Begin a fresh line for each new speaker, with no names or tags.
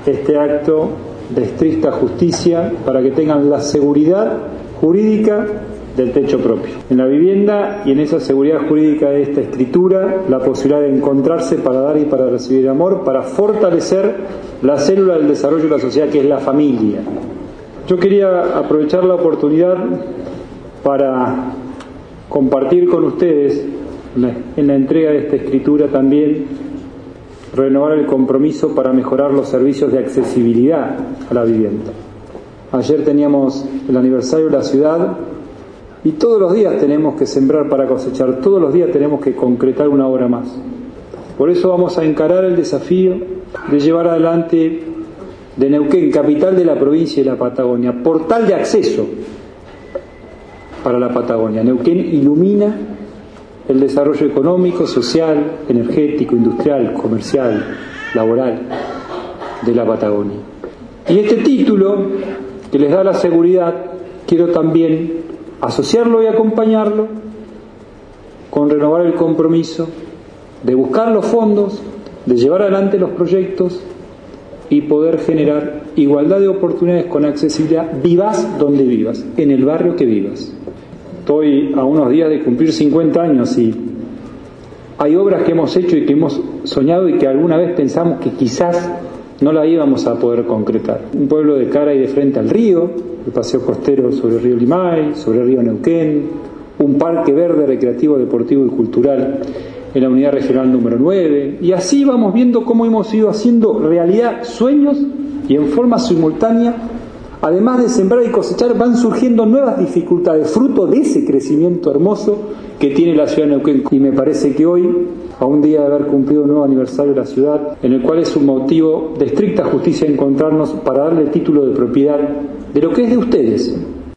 este acto de estricta justicia para que tengan la seguridad jurídica del techo propio. En la vivienda y en esa seguridad jurídica de esta escritura, la posibilidad de encontrarse para dar y para recibir amor, para fortalecer la célula del desarrollo de la sociedad, que es la familia. Yo quería aprovechar la oportunidad para compartir con ustedes, en la entrega de esta escritura también, renovar el compromiso para mejorar los servicios de accesibilidad a la vivienda. Ayer teníamos el aniversario de la ciudad y todos los días tenemos que sembrar para cosechar, todos los días tenemos que concretar una obra más. Por eso vamos a encarar el desafío de llevar adelante de Neuquén, capital de la provincia de la Patagonia, portal de acceso para la Patagonia. Neuquén ilumina el desarrollo económico, social, energético, industrial, comercial, laboral de la Patagonia. Y este título, que les da la seguridad, quiero también asociarlo y acompañarlo con renovar el compromiso de buscar los fondos, de llevar adelante los proyectos y poder generar igualdad de oportunidades con accesibilidad, vivas donde vivas, en el barrio que vivas. Estoy a unos días de cumplir 50 años y hay obras que hemos hecho y que hemos soñado y que alguna vez pensamos que quizás no la íbamos a poder concretar. Un pueblo de cara y de frente al río, el paseo costero sobre el río Limay, sobre el río Neuquén, un parque verde, recreativo, deportivo y cultural en la unidad regional número 9. Y así vamos viendo cómo hemos ido haciendo realidad sueños y en forma simultánea, además de sembrar y cosechar, van surgiendo nuevas dificultades, fruto de ese crecimiento hermoso que tiene la ciudad de Neuquén. Y me parece que hoy, a un día de haber cumplido un nuevo aniversario de la ciudad, en el cual es un motivo de estricta justicia encontrarnos para darle título de propiedad de lo que es de ustedes,